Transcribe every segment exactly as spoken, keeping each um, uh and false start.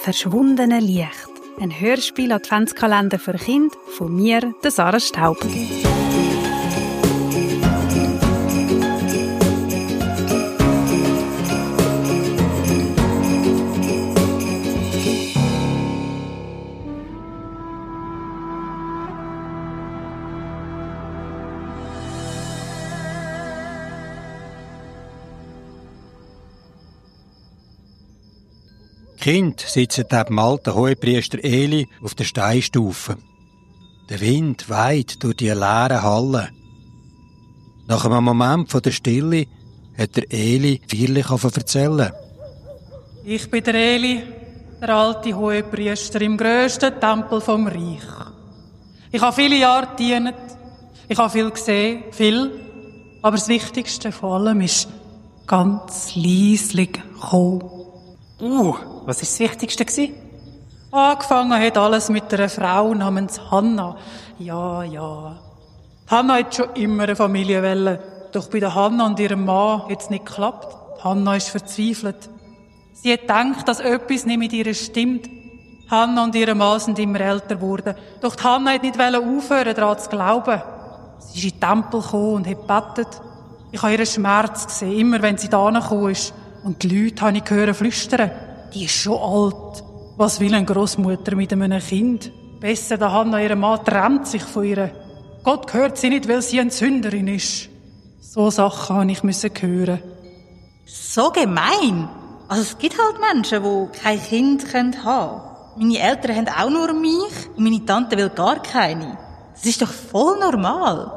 verschwundene Licht. Ein Hörspiel-Adventskalender für Kinder von mir, der Sarah Staub. Die Kinder sitzen neben dem alten Hohepriester Eli auf der Steinstufe. Der Wind weht durch die leeren Hallen. Nach einem Moment von der Stille hat der Eli feierlich erzählen. Ich bin der Eli, der alte Hohepriester im grössten Tempel vom Reich. Ich habe viele Jahre gedient, ich habe viel gesehen, viel. Aber das Wichtigste von allem ist ganz leislich kommen. Uh, was war das Wichtigste gewesen? Angefangen hat alles mit einer Frau namens Hanna. Ja, ja. Hanna hat schon immer eine Familie wollen. Doch bei der Hanna und ihrem Mann hat es nicht geklappt. Hanna ist verzweifelt. Sie hat gedacht, dass etwas nicht mit ihr stimmt. Hanna und ihr Mann sind immer älter geworden. Doch die Hanna hat nicht aufhören, daran zu glauben. Sie ist in den Tempel gekommen und hat gebetet. Ich habe ihren Schmerz gesehen, immer wenn sie da gekommen ist. Und die Leute habe ich gehört flüstern. Die ist schon alt. Was will eine Grossmutter mit einem Kind? Besser, da Hanna, ihr Mann, trennt sich von ihr. Gott gehört sie nicht, weil sie eine Sünderin ist. So Sachen musste ich hören. So gemein. Also es gibt halt Menschen, die kein Kind haben können. Meine Eltern haben auch nur mich und meine Tante will gar keine. Das ist doch voll normal.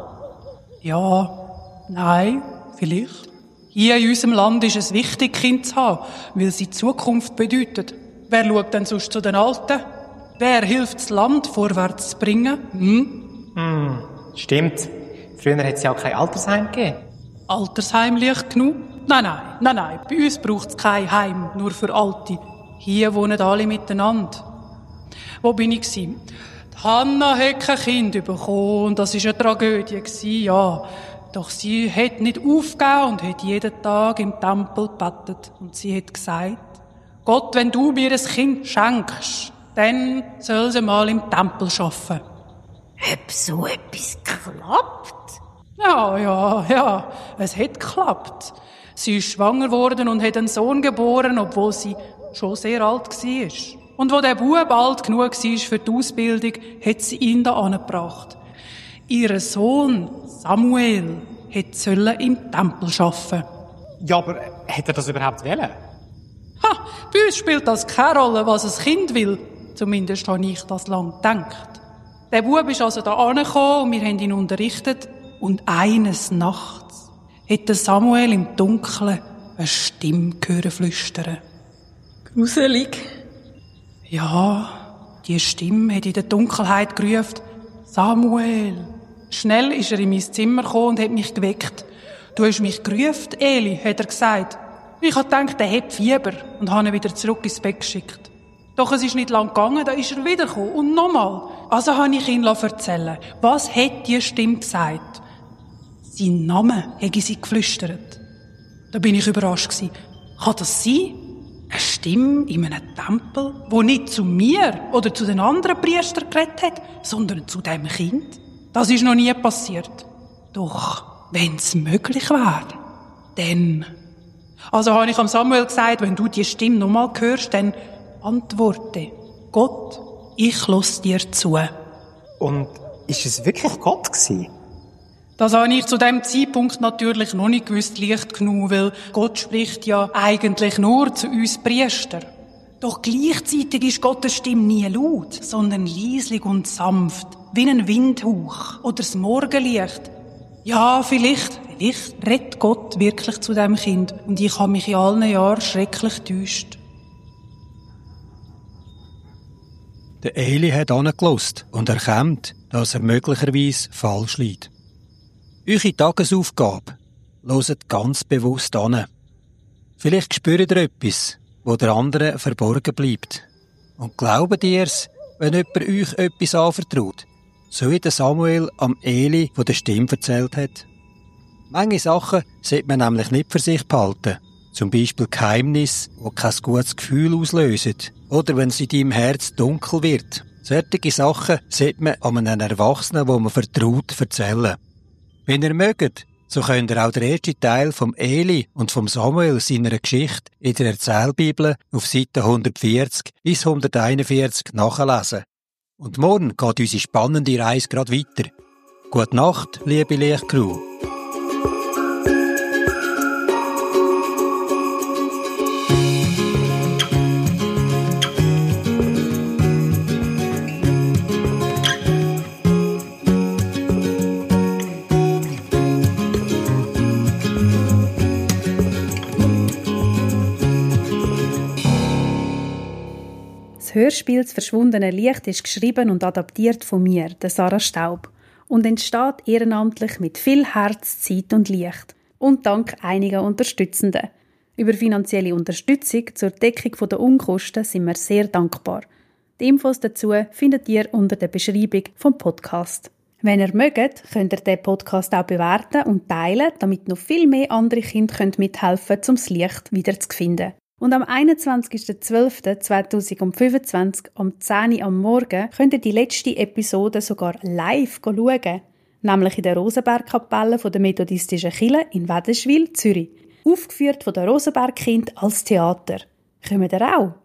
Ja, nein, vielleicht. Hier in unserem Land ist es wichtig, Kinder zu haben, weil sie die Zukunft bedeutet. Wer schaut denn sonst zu den Alten? Wer hilft, das Land vorwärts zu bringen? Hm? Hm, stimmt. Früher hat es ja auch kein Altersheim gegeben. Altersheim leicht genug? Nein, nein, nein, nein. Bei uns braucht es kein Heim, nur für Alte. Hier wohnen alle miteinander. Wo bin ich gewesen? Die Hanna hat kein Kind bekommen und das war eine Tragödie gewesen, ja. Doch sie hat nicht aufgegeben und hat jeden Tag im Tempel gebetet. Und sie hat gesagt, Gott, wenn du mir ein Kind schenkst, dann soll sie mal im Tempel arbeiten. Ob so etwas klappt? Ja, ja, ja, es hat geklappt. Sie ist schwanger geworden und hat einen Sohn geboren, obwohl sie schon sehr alt war. Und wo der Bub alt genug war für die Ausbildung, hat sie ihn da angebracht. Ihr Sohn Samuel sollte im Tempel arbeiten. Ja, aber hat er das überhaupt wollen? Ha, bei uns spielt das keine Rolle, was ein Kind will. Zumindest habe ich das lange gedacht. Der Bub ist also da angekommen und wir haben ihn unterrichtet. Und eines Nachts hat Samuel im Dunkeln eine Stimme hören flüstern. Gruselig. Ja, die Stimme hat in der Dunkelheit gerufen, Samuel. Schnell ist er in mein Zimmer gekommen und hat mich geweckt. Du hast mich gerufen, Eli, hat er gesagt. Ich habe gedacht, er hat Fieber und habe ihn wieder zurück ins Bett geschickt. Doch es ist nicht lang gegangen, da ist er wieder gekommen. Und nochmal. Also habe ich ihn erzählen. Was hat die Stimme gesagt? Sein Name hätte sie geflüstert. Da bin ich überrascht gewesen. Kann das sein? Eine Stimme in einem Tempel, wo nicht zu mir oder zu den anderen Priestern geredet hat, sondern zu dem Kind? Das ist noch nie passiert. Doch, wenn es möglich wäre, dann... Also habe ich am Samuel gesagt, wenn du die Stimme nochmal hörst, dann antworte. Gott, ich lasse dir zu. Und ist es wirklich Gott gewesen? Das habe ich zu dem Zeitpunkt natürlich noch nicht gewusst, leicht genug, weil Gott spricht ja eigentlich nur zu uns Priester. Doch gleichzeitig ist Gottes Stimme nie laut, sondern leislich und sanft, wie ein Windhauch oder das Morgenlicht. Ja, vielleicht, vielleicht redet Gott wirklich zu dem Kind und ich habe mich in allen Jahren schrecklich getäuscht. Der Eli hat hingelassen und erkannt, dass er möglicherweise falsch liegt. Eure Tagesaufgabe, hört ganz bewusst an. Vielleicht spürt ihr etwas, wo der andere verborgen bleibt. Und glaubt ihr's, wenn jemand euch etwas anvertraut, so wie der Samuel am Eli von der Stimme erzählt hat? Manche Sachen sollte man nämlich nicht für sich behalten, Zum Beispiel Geheimnisse, die kein gutes Gefühl auslösen. Oder wenn es in deinem Herz dunkel wird. Solche Sachen sollte man an einen Erwachsenen, wo man vertraut, erzählen. Wenn ihr mögt, so könnt ihr auch den ersten Teil vom Eli und vom Samuel seiner Geschichte in der Erzählbibel auf Seite hundertvierzig bis hunderteinundvierzig nachlesen. Und morgen geht unsere spannende Reise gerade weiter. Gute Nacht, liebe Lichtcrew. Das Hörspiel «Das verschwundene Licht» ist geschrieben und adaptiert von mir, der Sarah Staub, und entsteht ehrenamtlich mit viel Herz, Zeit und Licht und dank einiger Unterstützenden. Über finanzielle Unterstützung zur Deckung der Unkosten sind wir sehr dankbar. Die Infos dazu findet ihr unter der Beschreibung vom Podcast. Wenn ihr mögt, könnt ihr den Podcast auch bewerten und teilen, damit noch viel mehr andere Kinder mithelfen können, um das Licht wieder zu finden. Und am einundzwanzigsten zwölften zweitausendfünfundzwanzig um zehn Uhr am Morgen könnt ihr die letzte Episode sogar live schauen, nämlich in der Rosenbergkapelle der Methodistischen Kirche in Wädenswil, Zürich. Aufgeführt von den Rosenberg-Kindern als Theater. Kommt ihr auch?